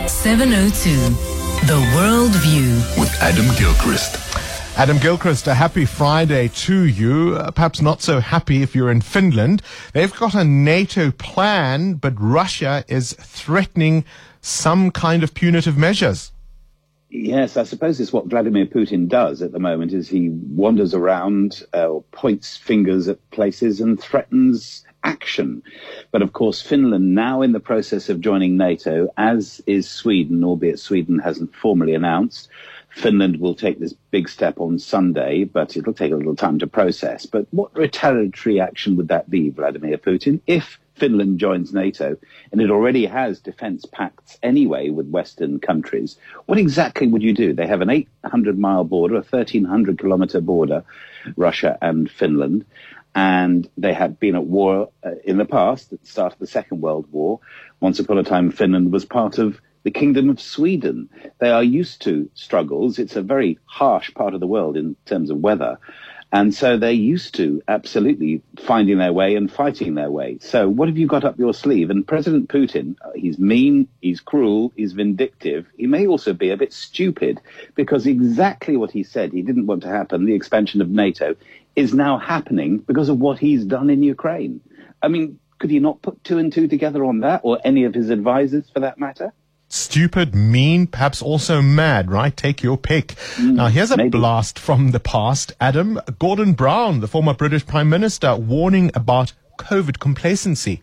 702, The World View with Adam Gilchrist. Adam Gilchrist, a happy Friday to you. Perhaps not so happy if you're in Finland. They've got a NATO plan, but Russia is threatening some kind of punitive measures. Yes, I suppose it's what Vladimir Putin does at the moment, is he wanders around, points fingers at places and threatens action. But of course, Finland now in the process of joining NATO, as is Sweden, albeit Sweden hasn't formally announced. Finland will take this big step on Sunday, but it'll take a little time to process. But what retaliatory action would that be, Vladimir Putin, if Finland joins NATO, and it already has defence pacts anyway with Western countries? What exactly would you do? They have an 800-mile border, a 1,300-kilometre border, Russia and Finland, and they had been at war in the past, at the start of the Second World War. Once upon a time, Finland was part of the Kingdom of Sweden. They are used to struggles. It's a very harsh part of the world in terms of weather. And so they're used to absolutely finding their way and fighting their way. So what have you got up your sleeve? And President Putin, he's mean, he's cruel, he's vindictive. He may also be a bit stupid, because exactly what he said he didn't want to happen, the expansion of NATO, is now happening because of what he's done in Ukraine. I mean, could he not put two and two together on that, or any of his advisors for that matter? Stupid, mean, perhaps also mad, right? Take your pick. Now, here's a blast from the past. Adam, Gordon Brown, the former British Prime Minister, warning about COVID complacency.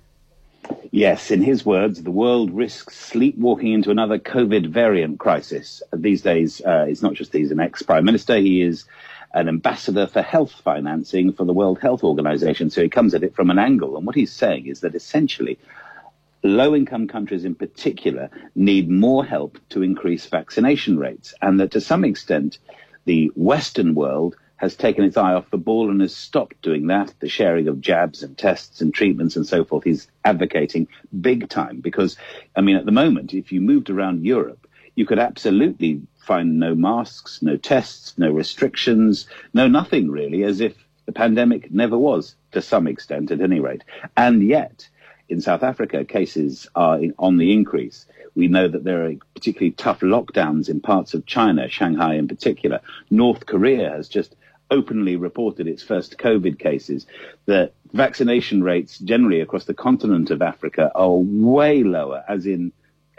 Yes, in his words, the world risks sleepwalking into another COVID variant crisis. These days, it's not just he's an ex-Prime Minister, he is an ambassador for health financing for the World Health Organization, so he comes at it from an angle. And what he's saying is that essentially low-income countries in particular need more help to increase vaccination rates, and that to some extent the Western world has taken its eye off the ball and has stopped doing that, the sharing of jabs and tests and treatments and so forth. He's advocating big time because, I mean, at the moment, if you moved around Europe, you could absolutely find no masks, no tests, no restrictions, no nothing really, as if the pandemic never was, to some extent at any rate. And yet, in South Africa, cases are on the increase. We know that there are particularly tough lockdowns in parts of China, Shanghai in particular. North Korea has just openly reported its first COVID cases. The vaccination rates generally across the continent of Africa are way lower, as in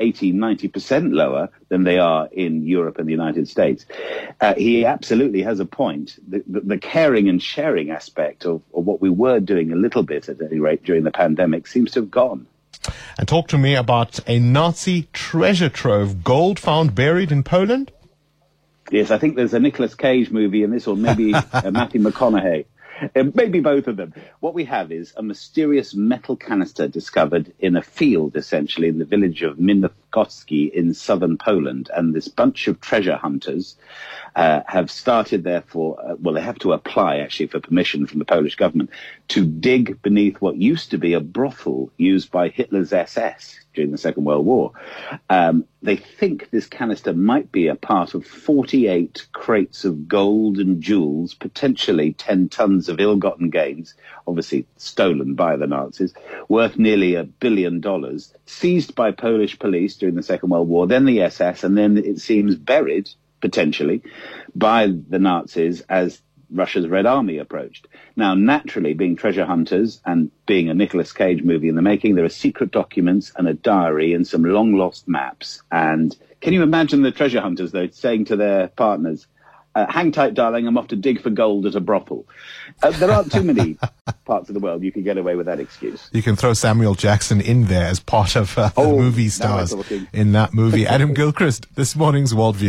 80-90% lower than they are in Europe and the United States. He absolutely has a point. The caring and sharing aspect of what we were doing a little bit, at any rate, during the pandemic seems to have gone. And talk to me about a Nazi treasure trove, gold found buried in Poland? Yes, I think there's a Nicolas Cage movie in this, or maybe Matthew McConaughey. Maybe both of them. What we have is a mysterious metal canister discovered in a field, essentially, in the village of Minokowski in southern Poland. And this bunch of treasure hunters have started, therefore, they have to apply, actually, for permission from the Polish government to dig beneath what used to be a brothel used by Hitler's SS during the Second World War. They think this canister might be a part of 48 crates of gold and jewels, potentially 10 tons of ill-gotten gains, obviously stolen by the Nazis, worth nearly $1 billion, seized by Polish police during the Second World War, then the SS, and then it seems buried, potentially, by the Nazis as Russia's Red Army approached. Now, naturally, being treasure hunters and being a Nicolas Cage movie in the making, there are secret documents and a diary and some long-lost maps. And can you imagine the treasure hunters, though, saying to their partners, hang tight, darling, I'm off to dig for gold at a brothel. There aren't too many parts of the world you can get away with that excuse. You can throw Samuel Jackson in there as part of the movie stars in that movie. Adam Gilchrist, this morning's Worldview.